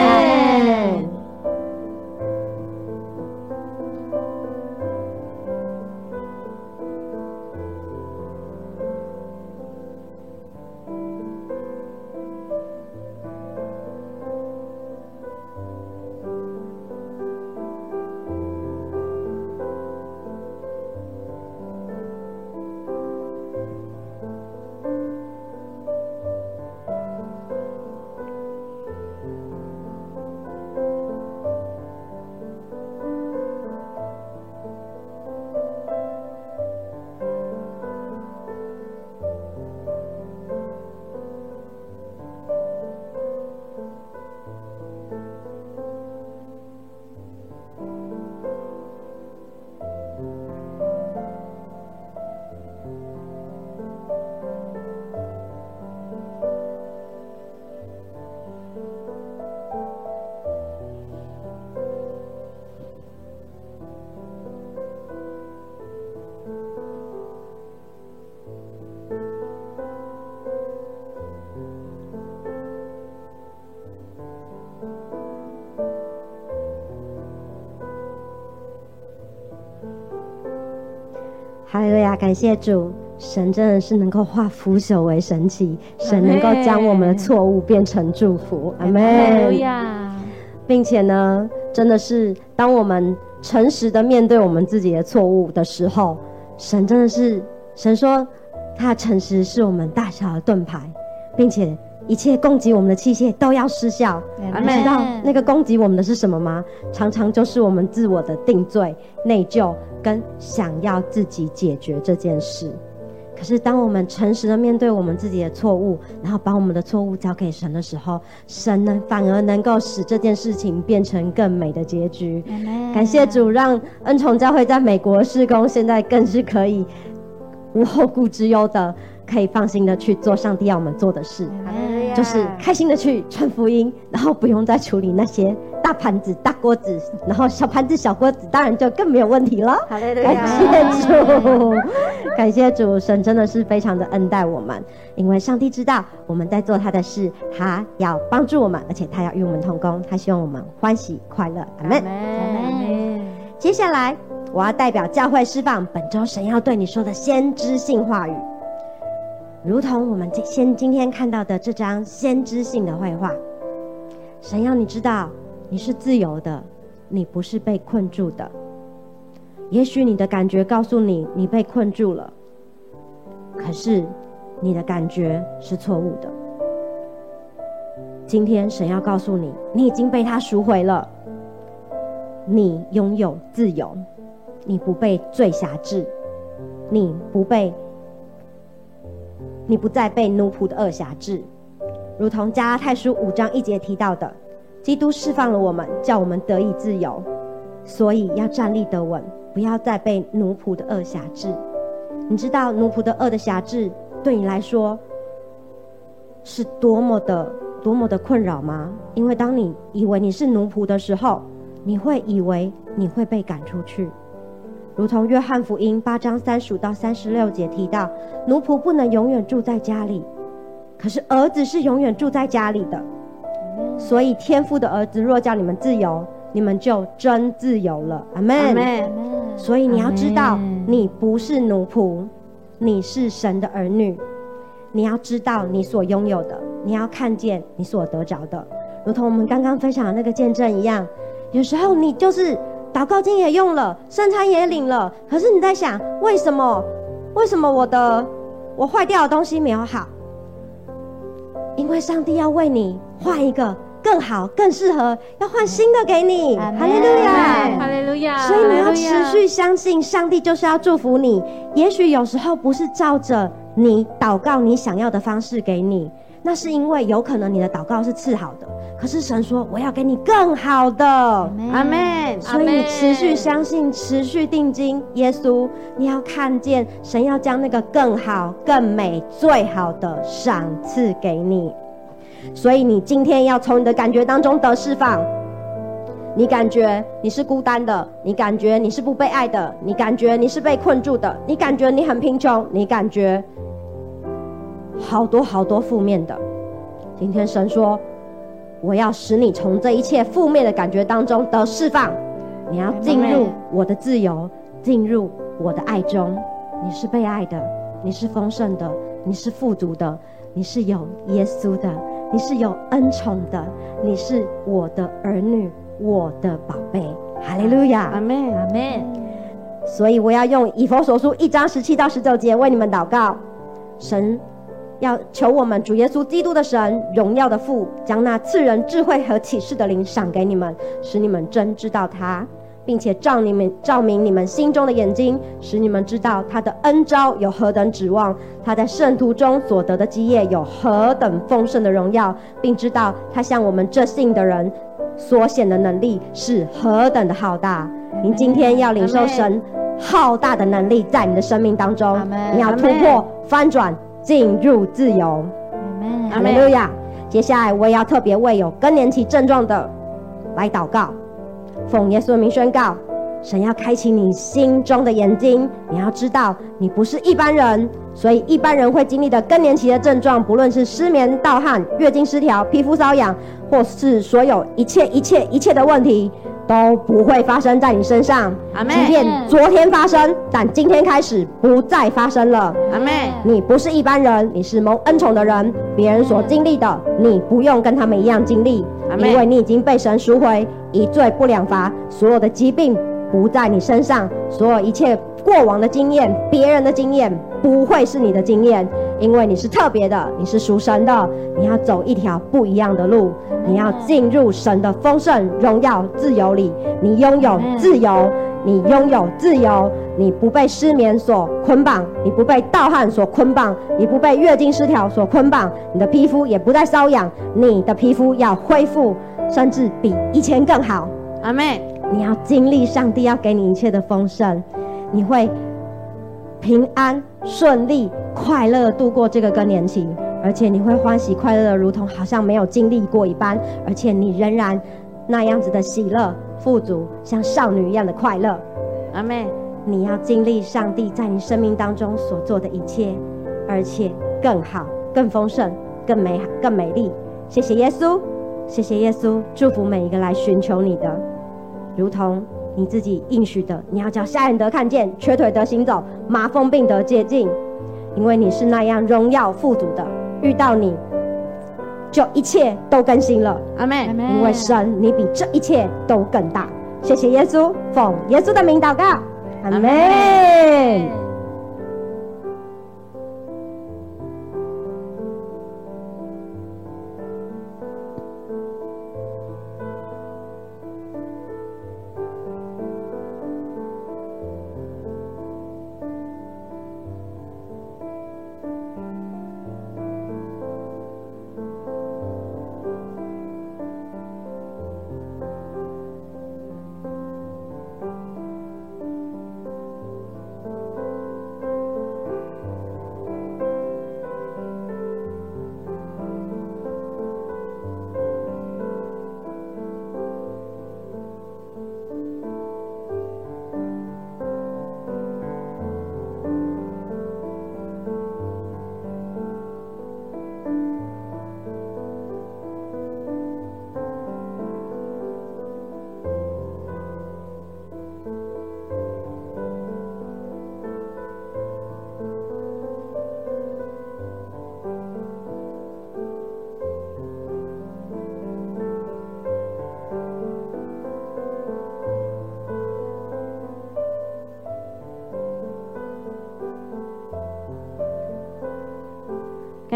Speaker 1: 哈利路亚，感谢主，神真的是能够化腐朽为神奇，神能够将我们的错误变成祝福。阿们。
Speaker 2: 哈利路亚。
Speaker 1: 并且呢，真的是当我们诚实的面对我们自己的错误的时候，神真的是，神说他的诚实是我们大小的盾牌，并且一切攻击我们的器械都要失效。你知道那个攻击我们的是什么吗？常常就是我们自我的定罪、内疚跟想要自己解决这件事。可是当我们诚实的面对我们自己的错误，然后把我们的错误交给神的时候，神呢反而能够使这件事情变成更美的结局。感谢主，让恩宠教会在美国事工现在更是可以无后顾之忧的，可以放心的去做上帝要我们做的事，就是开心的去传福音，然后不用再处理那些大盘子、大锅子，然后小盘子、小锅子，当然就更没有问题了。感谢主，感谢主，神真的是非常的恩待我们，因为上帝知道我们在做他的事，他要帮助我们，而且他要与我们同工，他希望我们欢喜快乐。阿们。接下来我要代表教会释放本周神要对你说的先知性话语，如同我们先今天看到的这张先知性的绘画。神要你知道你是自由的，你不是被困住的。也许你的感觉告诉你你被困住了，可是你的感觉是错误的。今天神要告诉你，你已经被他赎回了，你拥有自由，你不被罪辖制，你不被你不再被奴仆的恶辖制。如同加拉太书五章一节提到的，基督释放了我们，叫我们得以自由，所以要站立得稳，不要再被奴仆的恶辖制。你知道奴仆的恶的辖制对你来说是多么的多么的困扰吗？因为当你以为你是奴仆的时候，你会以为你会被赶出去。如同约翰福音八章三十五到三十六节提到，奴仆不能永远住在家里， 可是儿子是永远住在家里的。所以天父的儿子若叫你们自由，你们就真自由了。阿们。所以你要知道，你不是奴仆，你是神的儿女。你要知道你所拥有的，你要看见你所得着的，如同我们刚刚分享的那个见证一样。有时候你就是祷告经也用了，圣餐也领了，可是你在想，为什么为什么我的我坏掉的东西没有好？因为上帝要为你换一个更好更适合，要换新的给你。哈利路亚，
Speaker 2: 哈利路亚。
Speaker 1: 所以你要持续相信上帝就是要祝福你。也许有时候不是照着你祷告你想要的方式给你，那是因为有可能你的祷告是次好的，可是神说我要给你更好的。阿们。所以你持续相信，持续定睛耶稣，你要看见神要将那个更好更美最好的赏赐给你。所以你今天要从你的感觉当中得释放。你感觉你是孤单的，你感觉你是不被爱的，你感觉你是被困住的，你感觉你很贫穷，你感觉好多好多负面的。今天神说，我要使你从这一切负面的感觉当中得释放，你要进入我的自由，进入我的爱中。你是被爱的，你是丰盛的，你是富足的，你是有耶稣的，你是有恩宠的，你是我的儿女，我的宝贝。哈利路亚，阿们，阿们。所以我要用以弗所书一章十七到十九节为你们祷告。神要求我们主耶稣基督的神，荣耀的父，将那赐人智慧和启示的灵赏给你们，使你们真知道他，并且照你们照明你们心中的眼睛，使你们知道他的恩召有何等指望，他在圣徒中所得的基业有何等丰盛的荣耀，并知道他向我们这信的人所显的能力是何等的浩大。你今天要领受神浩大的能力在你的生命当中，你要突破翻转进入自由。哈利路亚。接下来我也要特别为有更年期症状的来祷告，奉耶稣的名宣告，神要开启你心中的眼睛，你要知道你不是一般人。所以一般人会经历的更年期的症状，不论是失眠、盗汗、月经失调、皮肤瘙痒，或是所有一切一切一切的问题，都不会发生在你身上。阿们。即便昨天发生，但今天开始不再发生了。阿们。你不是一般人，你是蒙恩宠的人，别人所经历的，你不用跟他们一样经历，因为你已经被神赎回，一罪不两罚，所有的疾病不在你身上，所有一切过往的经验，别人的经验不会是你的经验，因为你是特别的，你是属神的，你要走一条不一样的路，你要进入神的丰盛、荣耀、自由里。你拥有自由，你拥有自由，你不被失眠所捆绑，你不被盗汗所捆绑，你不被月经失调所捆绑，你的皮肤也不再瘙痒，你的皮肤要恢复，甚至比以前更好。阿们。你要经历上帝要给你一切的丰盛，你会平安顺利快乐度过这个更年期，而且你会欢喜快乐的如同好像没有经历过一般，而且你仍然那样子的喜乐富足，像少女一样的快乐。阿们。你要经历上帝在你生命当中所做的一切，而且更好更丰盛更美更美丽。谢谢耶稣，谢谢耶稣，祝福每一个来寻求你的，如同你自己应许的，你要叫瞎眼得看见，瘸腿得行走，麻风病得洁净，因为你是那样荣耀富足的，遇到你就一切都更新了。阿们。因为神你比这一切都更大。谢谢耶稣，奉耶稣的名祷告。阿们。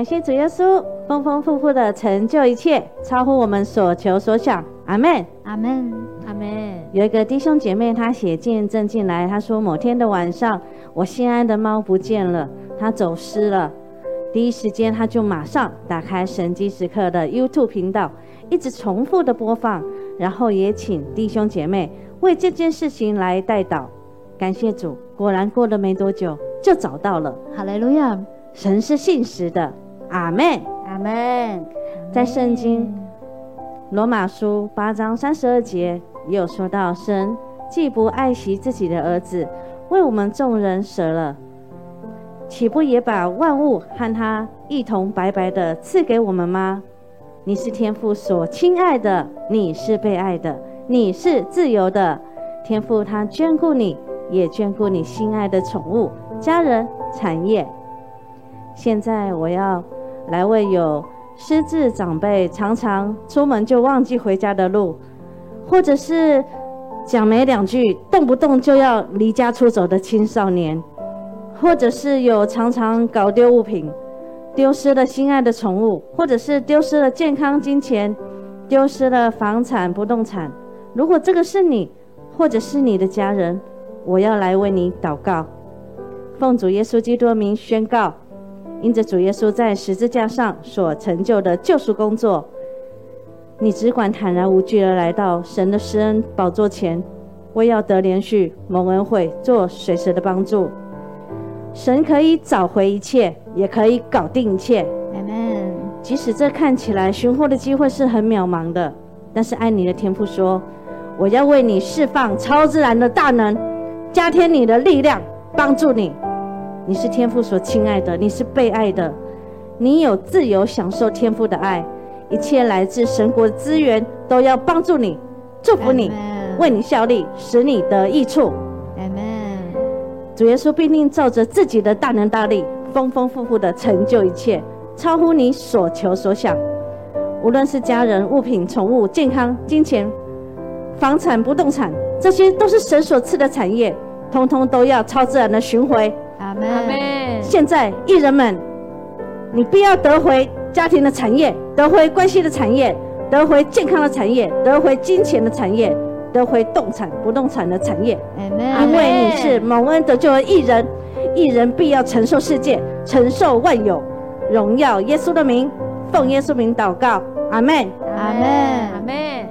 Speaker 9: 感谢主耶稣丰丰富富的成就一切，超乎我们所求所想。阿们，
Speaker 4: 阿们，
Speaker 2: 阿们。
Speaker 9: 有一个弟兄姐妹，他写见证进来，他说某天的晚上，我心爱的猫不见了，它走失了。第一时间他就马上打开神迹时刻的 YouTube 频道，一直重复的播放，然后也请弟兄姐妹为这件事情来代祷。感谢主，果然过了没多久就找到了。
Speaker 4: 哈利路亚！
Speaker 9: 神是信实的，阿们，
Speaker 8: 阿们。
Speaker 9: 在圣经罗马书八章三十二节也有说到，神既不爱惜自己的儿子，为我们众人舍了，岂不也把万物和他一同白白的赐给我们吗？你是天父所亲爱的，你是被爱的，你是自由的。天父他眷顾你，也眷顾你心爱的宠物、家人、产业。现在我要来为有失智长辈常常出门就忘记回家的路，或者是讲没两句动不动就要离家出走的青少年，或者是有常常搞丢物品，丢失了心爱的宠物，或者是丢失了健康金钱，丢失了房产不动产。如果这个是你，或者是你的家人，我要来为你祷告。奉主耶稣基督的名宣告，因着主耶稣在十字架上所成就的救赎工作，你只管坦然无惧地来到神的施恩宝座前，为要得连续蒙恩惠，做随时的帮助。神可以找回一切，也可以搞定一切。
Speaker 4: 阿们。
Speaker 9: 即使这看起来寻获的机会是很渺茫的，但是爱你的天父说，我要为你释放超自然的大能，加添你的力量，帮助你。你是天父所亲爱的，你是被爱的，你有自由享受天父的爱，一切来自神国的资源都要帮助你，祝福你，为你效力，使你得益处。
Speaker 4: 阿们。
Speaker 9: 主耶稣必定照着自己的大能大力，丰丰富富的成就一切，超乎你所求所想。无论是家人、物品、宠物、健康、金钱、房产、不动产，这些都是神所赐的产业，通通都要超自然的寻回。
Speaker 4: 阿们。
Speaker 9: 现在艺人们，你必要得回家庭的产业，得回关系的产业，得回健康的产业，得回金钱的产业，得回动产不动产的产业。因为你是蒙恩得救的艺人，艺人必要承受世界，承受万有，荣耀耶稣的名，奉耶稣名祷告，阿们，
Speaker 4: 阿们，
Speaker 2: 阿们。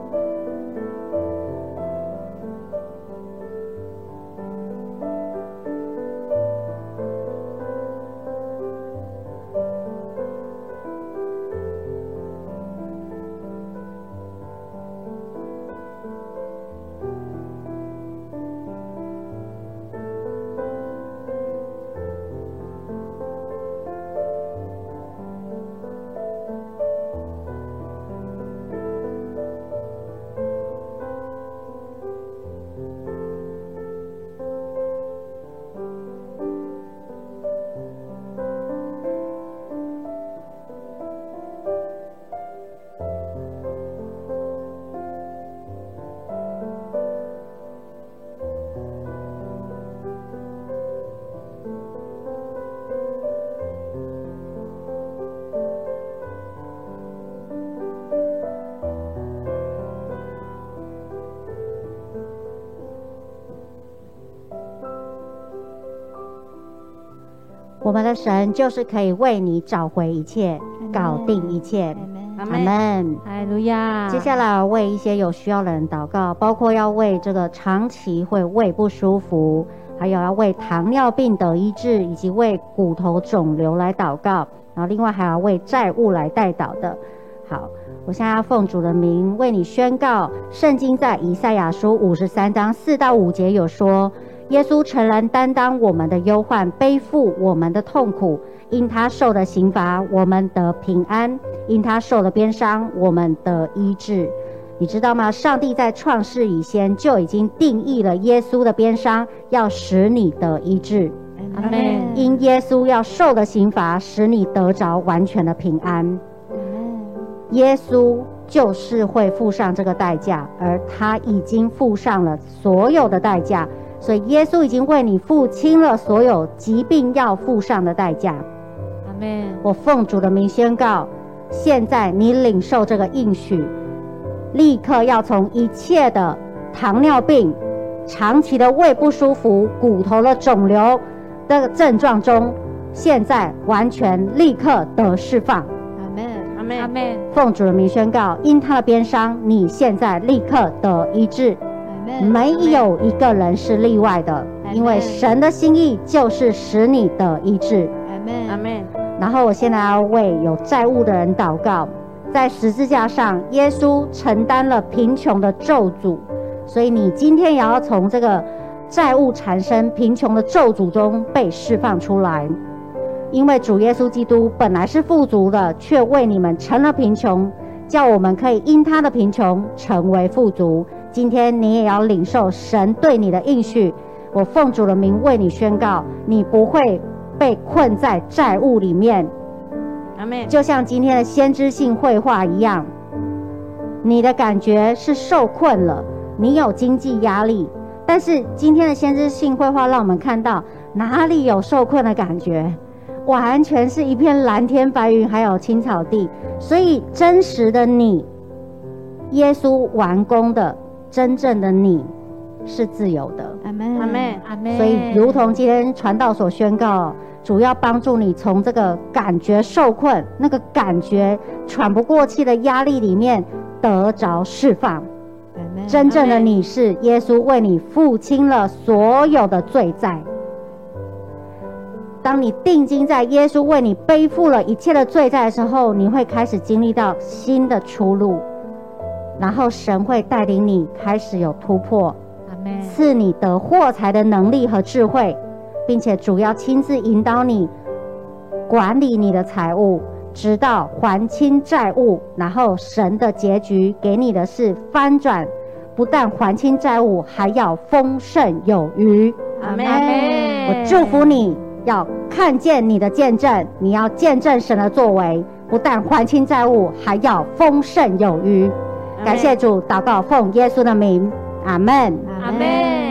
Speaker 8: 我们的神就是可以为你找回一切，搞定一切。阿们，
Speaker 2: 哈利路亚。
Speaker 8: 接下来为一些有需要的人祷告，包括要为这个长期会胃不舒服，还有要为糖尿病得医治，以及为骨头肿瘤来祷告，然后另外还要为债务来代祷的。好，我现在要奉主的名为你宣告，圣经在以赛亚书五十三章四到五节有说，耶稣诚然担当我们的忧患，背负我们的痛苦，因他受的刑罚，我们得平安；因他受的鞭伤，我们得医治。你知道吗？上帝在创世以前就已经定义了耶稣的鞭伤要使你得医治。
Speaker 2: 阿们。
Speaker 8: 因耶稣要受的刑罚，使你得着完全的平安。耶稣就是会付上这个代价，而他已经付上了所有的代价，所以耶稣已经为你付清了所有疾病要付上的代价。
Speaker 2: 阿们。
Speaker 8: 我奉主的名宣告，现在你领受这个应许，立刻要从一切的糖尿病、长期的胃不舒服、骨头的肿瘤的症状中，现在完全立刻得释放。
Speaker 2: 阿们，
Speaker 9: 阿们，
Speaker 2: 阿们。
Speaker 8: 奉主的名宣告，因他的鞭伤，你现在立刻得医治。没有一个人是例外的，因为神的心意就是使你得医治。
Speaker 2: 阿们，
Speaker 9: 阿们。
Speaker 8: 然后我现在要为有债务的人祷告，在十字架上，耶稣承担了贫穷的咒诅，所以你今天也要从这个债务缠身、贫穷的咒诅中被释放出来。因为主耶稣基督本来是富足的，却为你们成了贫穷，叫我们可以因他的贫穷成为富足。今天你也要领受神对你的应许，我奉主的名为你宣告，你不会被困在债务里面。
Speaker 9: 阿们。
Speaker 8: 就像今天的先知性绘画一样，你的感觉是受困了，你有经济压力，但是今天的先知性绘画让我们看到哪里有受困的感觉，完全是一片蓝天白云，还有青草地。所以真实的你，耶稣完工的真正的你是自由的。
Speaker 2: 阿们，
Speaker 9: 阿们，
Speaker 2: 阿们。
Speaker 8: 所以如同今天传道所宣告，主要帮助你从这个感觉受困、那个感觉喘不过气的压力里面得着释放。真正的你是耶稣为你付清了所有的罪债。当你定睛在耶稣为你背负了一切的罪债的时候，你会开始经历到新的出路，然后神会带领你开始有突破，赐你得获财的能力和智慧，并且主要亲自引导你管理你的财物，直到还清债务。然后神的结局给你的是翻转，不但还清债务，还要丰盛有余。
Speaker 9: 阿们。
Speaker 8: 我祝福你要看见你的见证，你要见证神的作为，不但还清债务，还要丰盛有余。感谢主，祷告奉耶稣的名，阿们，
Speaker 2: 阿们。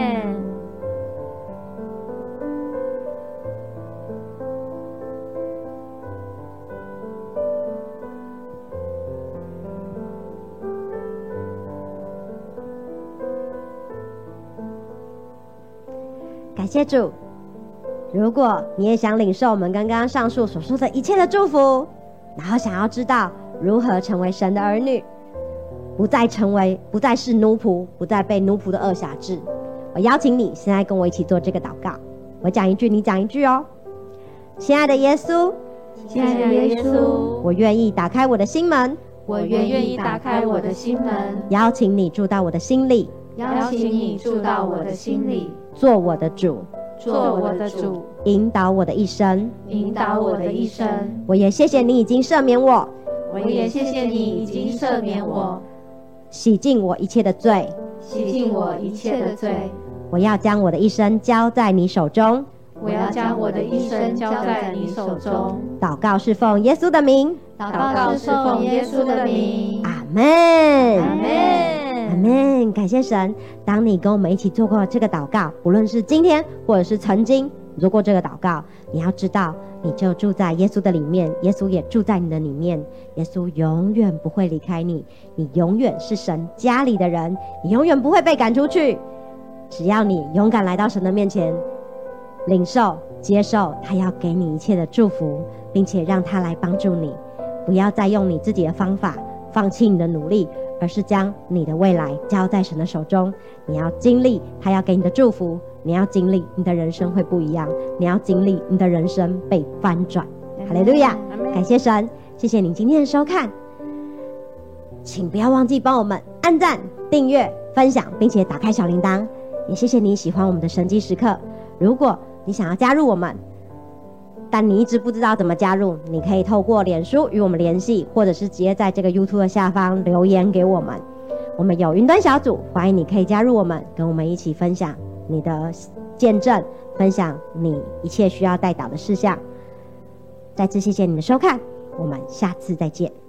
Speaker 1: 感谢主。如果你也想领受我们刚刚上述所说的一切的祝福，然后想要知道如何成为神的儿女，不再成为不再是奴仆，不再被奴仆的恶辖制，我邀请你现在跟我一起做这个祷告。我讲一句，你讲一句哦。亲爱的耶稣，
Speaker 2: 亲爱的耶稣，
Speaker 1: 我愿意打开我的心门，
Speaker 2: 我愿意打开我的心门，
Speaker 1: 邀请你住到我的心里，
Speaker 2: 邀请你住到我的心里，
Speaker 1: 做我的主，
Speaker 2: 做我的主，
Speaker 1: 引导我的一生，
Speaker 2: 引导我的一生。
Speaker 1: 我也谢谢你已经赦免我，
Speaker 2: 我也谢谢你已经赦免我，
Speaker 1: 洗净我一切的罪，
Speaker 2: 洗净我一切的罪。
Speaker 1: 我要将我的一生交在你手中，
Speaker 2: 我要将我的一生交在你手中。
Speaker 1: 祷告是奉耶稣的名，
Speaker 2: 祷告是奉耶稣的名。
Speaker 1: 阿们，
Speaker 2: 阿们，
Speaker 1: 阿们。感谢神，当你跟我们一起做过这个祷告，无论是今天或者是曾经做过这个祷告，你要知道你就住在耶稣的里面，耶稣也住在你的里面，耶稣永远不会离开你，你永远是神家里的人，你永远不会被赶出去。只要你勇敢来到神的面前，领受接受他要给你一切的祝福，并且让他来帮助你，不要再用你自己的方法放弃你的努力，而是将你的未来交在神的手中。你要经历他要给你的祝福，你要经历你的人生会不一样，你要经历你的人生被翻转。哈利路亚，感谢神，谢谢你今天的收看，请不要忘记帮我们按赞、订阅、分享，并且打开小铃铛。也谢谢你喜欢我们的神迹时刻。如果你想要加入我们，但你一直不知道怎么加入，你可以透过脸书与我们联系，或者是直接在这个 YouTube 的下方留言给我们。我们有云端小组，欢迎你可以加入我们，跟我们一起分享你的见证，分享你一切需要代祷的事项。再次谢谢你的收看，我们下次再见。